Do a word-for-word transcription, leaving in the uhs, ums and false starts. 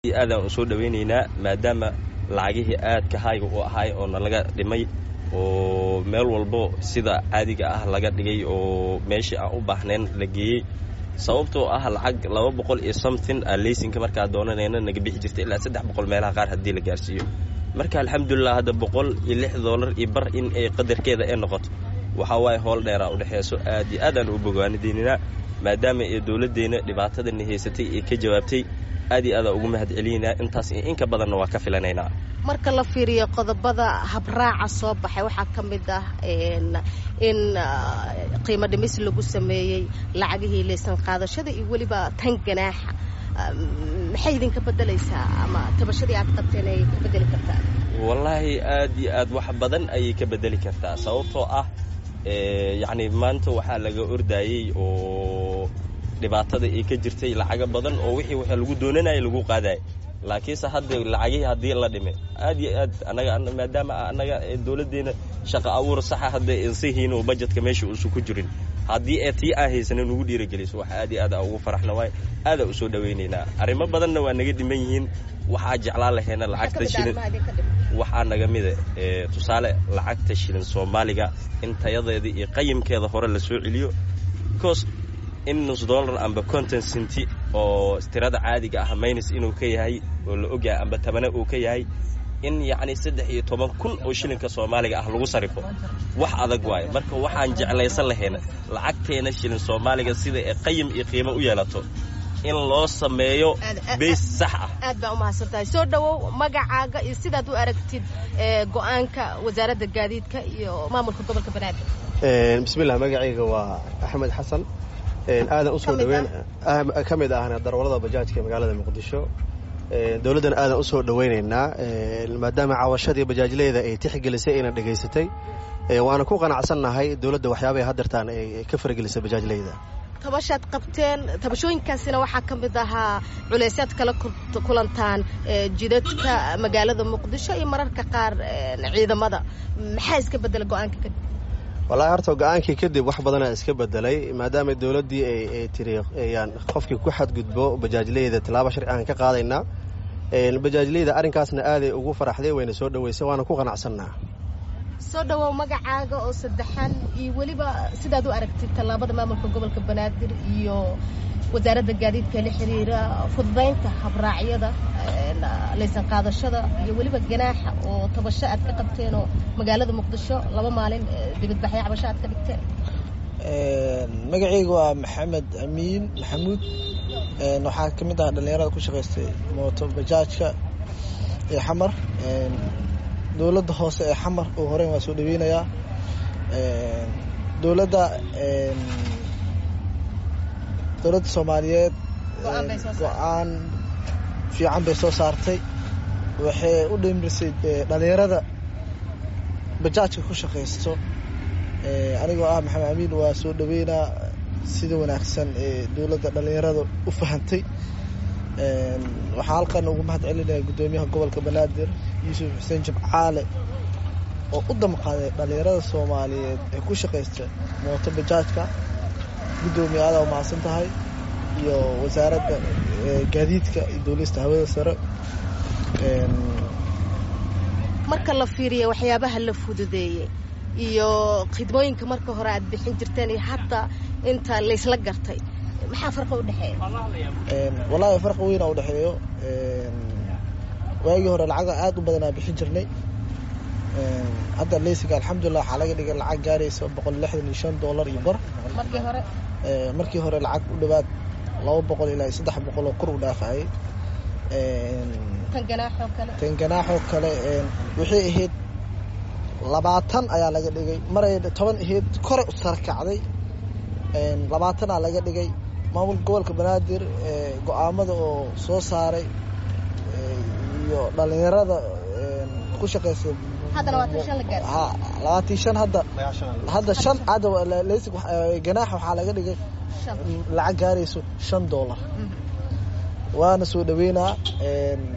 aadaan u soo dhaweynaynaa maadaama lacagihii aadka hayga u ahay oo nalaga dhimay oo meel walbo sida caadiga ah laga dhigay oo meeshii aan u baahnayn la geeyey sababtoo ah lacag laba boqol iyo something leysinka markaa doonanayna naga bixi jirtay ilaa saddex boqol meelaha qaar haddii la gaarsiiyo marka alxamdulilah hadda boqol iyo lix dollar iyo bar in ay qadarkeeda ay noqoto waxaa waaye howl dheeraa u dhexeyso aad iyo aadaan u bogaanideynaa maadaama ay dowladdeena dhibaatadani haysatay ee ka jawaabtay aad iyo aad ugu mahad celinaa intaas in ka badanna waa ka filanaynaa marka la fiiriyo qodobada habraaca soo baxay waxa kamid ah in in qiimo dhimis lagu sameeyay lacagihii leysan qaadashada iyo waliba tan ganaaxa maxay idin ka bedelaysaa ama tabashadii aad qabteen ay ka bedeli kartaa wallahi aad iyo aad wax badan ayay ka bedeli kartaa sababtoo ah ee yaani maanta waxa laga ordayay oo dhibaatada ay ka jirtay lacag badan oo wixii waxa lagu doonanay lagu qaaday laakiin hadda lacagii hadii la dhimay aad iyo aad anaga maadaama anaga dawladeena shaqo abuur sax ah hadda insihiin oo budgetka meesha uu ku jirin hadii ay tii ah haysan ugu dhiirigeliso waxa aad iyo aad ugu faraxna way aad u soo dhaweynayna arimo badanna waa naga dhiman yihiin waxa jeclaan laheena lacagta shilin waxa naga mid ee tusaale lacagta shilin Soomaaliga in tayadeeda iyo qayimkeeda hore la soo celiyo cost in nus dollar amba content centi oo istirada caadiga ah minus inuu ka yahay oo la ogaa amba tabana uu ka yahay in yaani saddex iyo toban kun oo shilinka Soomaaliga ah lagu sarifo wax adag waay marka waxaan jeclaysan laheena lacagteena shilin Soomaaliga sida ay qayim iyo qiimo u yeelato in loo sameeyo base sax ah aad baa u mahadsantahay soo dhawow magacaaga iyo sidaad u aragtid go'aanka wasaaradda gaadiidka iyo maamulka gobolka Banaadir ee bismillaah magacayga waa Axmed Xasan een aadan u soo dhaweyn kamid ahna darwalada bajaajka magaalada Muqdisho ee dawladdan aadan u soo dhaweynaynaa ee maadaama caawashadii bajaajleeda ay tixgelisay inay dhageysatay ee waana ku qanacsanahay dawladda waxyaabaha hadartaan ay ka fargelisay bajaajleeda tabashaad qabteen tabashooyinkaasina waxa kamid ahaa culaysaad kala kulantaan jidadka magaalada Muqdisho iyo mararka qaar ciidamada maxay iska bedel go'aanka kadib والله horta go'aankii kadib wax badan ay iska bedelay maadaama dawladii ay ay tiriyaan qofkii ku xad gudbo bajaajleeda talaabo sharci aan ka qaadayna ee bajaajleeda arinkaasna aad ay ugu faraxday wayna soo dhaweysay waana ku qanacsanaa soo dhawow magacaaga oo saddexan iyo waliba sidaad u aragtid talaabada maamulka gobolka Banaadir iyo wasaaradda gaadiidka la xiriira fududeynta habraacyada leysan qaadashada iyo waliba ganaaxa oo tabasho aad ka qabteen oo magaalada Muqdisho laba maalin dibad baxay cabasho aad ka dhigteen ee magacaygu waa Maxamed Amiin Maxamuud ee waxa kamid ah dhalinyarada ku shaqeystay mooto bajaajka ee xamar ee dawladda hoose ee xamar oo hore waa soo dhaweynaya ee dawladda ee dawladda Soomaaliyeed go'aan fiican bay soo saartay waxay u dhimrisay dhalinyarada bajaajka ku shaqeysto ee aniga ah Maxamed Amiin waa soo dhaweynaa sida wanaagsan ee dawladda dhalinyarada u fahantay ee waxa halkan ugu mahad celinayaa gudoomiyaha gobolka Banaadir Yuusuf Xuseen Jimcaale oo u damqaday dhalinyarada Soomaaliyeed ee ku shaqeysta mooto bajaajka gudoomiyaha oo maasan tahay iyo wasaaradda gaadiidka iyo dawladda hawada sare ee marka la fiiriyo waxyaabaha la fududeeyay iyo khidmooyinka marka hore aad bixin jirteen iyo hatta inta la isla gartay maxaa farqo u dhaxeeyo ee wallahi farqo weyn u dhaxeeyo ee waagi hore lacag aad u badan aan bixin jirnay ee hadda leysiga alxamdulillah waxa laga dhigay lacag gaarayso boqol iyo lixdan iyo shan dollar iyo bar markii hore ee markii hore lacag u dhawaad laba boqol ilaa saddex boqol oo kor u dhaafay ee tan ganaaxo kale tan ganaaxo kale ee wixii ahayd labaatan ayaa laga dhigay maray toban ahayd kor u sarkacday ee labaatan ayaa laga dhigay maamulka gobolka Banaadir ee go'aamada oo soo saaray iyo dhalinyarada ee ku shaqeysay hadda labaatan iyo shan la gaar ha labaatan iyo shan hadda hadda shan cad leysig ganaax waxa laga dhigay lacag gaarayso shan dollar waana soo dhaweynaa ee